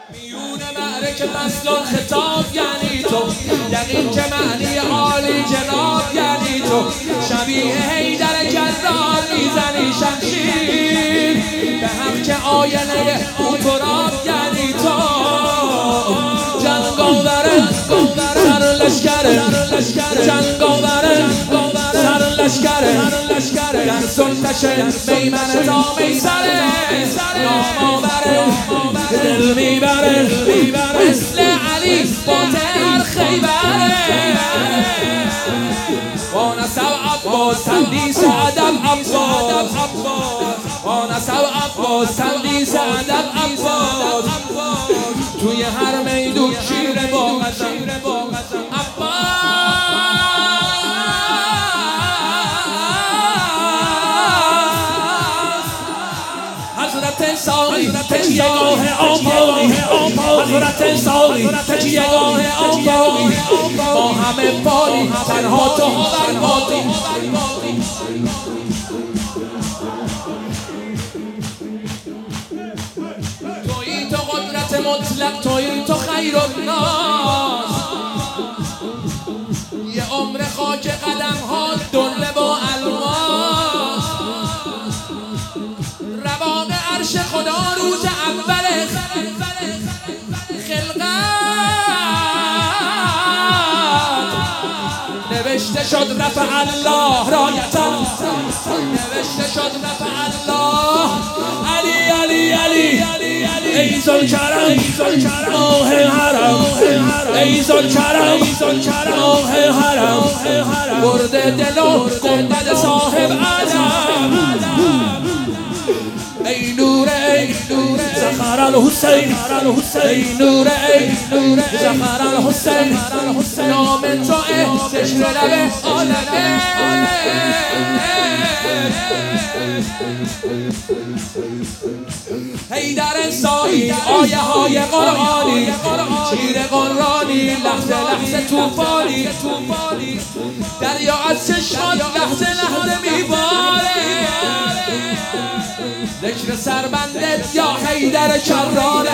میون معرکه فصل خطاب یعنی تو، یقین که معنی عالی جناب یعنی تو، شبیه حیدر کرار میزنی شمشیر، به حق که آینه اون تراب یعنی تو، جنگاوره سر لشکره، جنگاوره سر لشکره، در سلطش میمنه تا میسره، نام آوره دل میبره، مثل علی فاتح خیبره، وانسو عباس تندیس ادب عباس، وانسو عباس تندیس ادب عباس، توی هر میدون شیر باغتم عباس، حضرت ساقی تکیه گاه آبایی، حضرت ساقی تکیه گاه آبایی، ما همه پاری تنها تو بربادی، تویی تو قدرت مطلق، تویی تو خیر الناس، یه عمر خاک قدم ها دله با الماس، رواق عرش خدا روز اول خلقت نوشته شد رفع الله رایتا، نوشته شد رفع الله علی علی علی ای ذوالکرم ماه حرم، ای ذوالکرم ماه حرم، برده دل و گنبد صاحب عدم، ای نور ای زخر الحسین، ای نور ای زخر الحسین، نام تو ذکر لب عالمه، حیدر سایی آیه های قرآنی، شیر قرآنی، لحظه لحظه توفانی، دریا از چشمات لحظه لحظه میباره، ذکر سربندت یا حیدر کراره،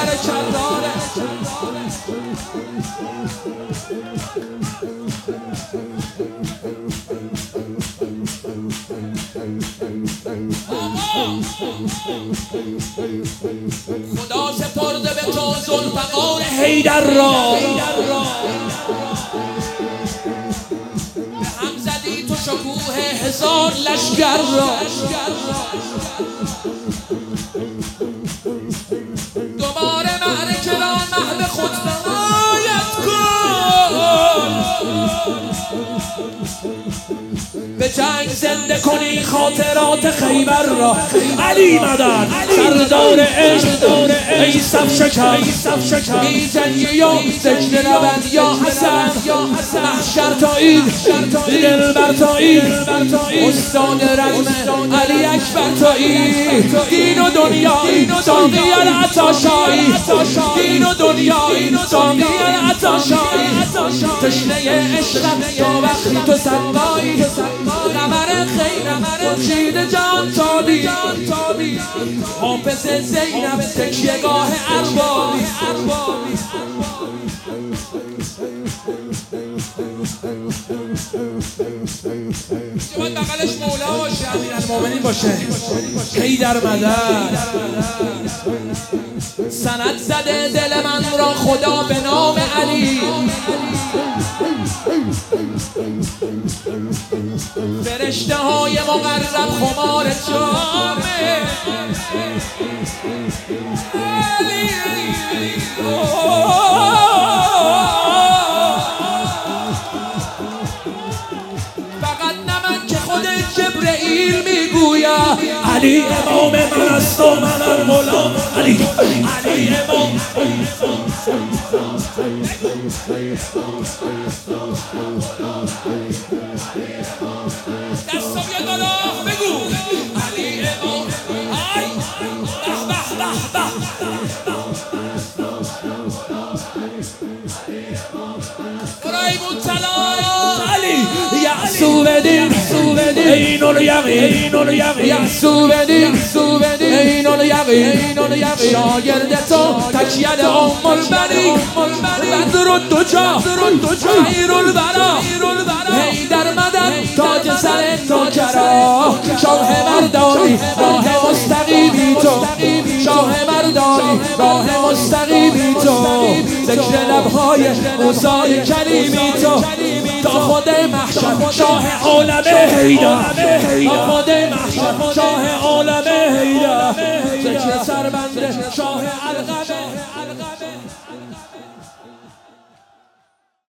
خدا سپرده به تو ذوالفقار حیدر را، به هم زدی تو شکوه هزار لشکر را، دوباره معرکه را محو خود بغایت کن، به جنگ زنده کنی خاطرات خیبر را، علی مدد سردار عشق ای صف شکن، بی جنگی و ذکر لبت یا حسن، محشر تا عید دلبر تا عید، استاد رزم علی اکبر تا عید، دین و دنیا ساقی العطاشایی، دین و دنیا ساقی العطاشایی، تشنه عشقم تا وقتی تو سنبایی، قمر خیرم خورشید جان تابی، حافظ زینب تکیه گاه اربابی، باید بقلش مولا باشه، امیرالمومنین باشه، حیدر مدد، سند زده دل من را خدا به نام علی، فرشته های مقرب خمار جامه، فقط نه من که خود جبرئیل میگوید علی امام من است و من المولا، علی امام، دستو بیا بالا بگو علی امام، ای به برای مطلع علی یعصوب دین، ای عین الیقین یحسو بدی عین الیقین شاگرد تو تکیه ام البنین بدر الدجا خیر الورا حیدر مدد تاج سر تو کرا شاه مردانی راه مستقیمی تو شاه مردانی راه مستقیمی تو ذکر لبهای موسی کلیمی تو تا خود محشر شاه عالم حیدر تا خود محشر شاه عالم حیدر ذکر سربند شاه القمر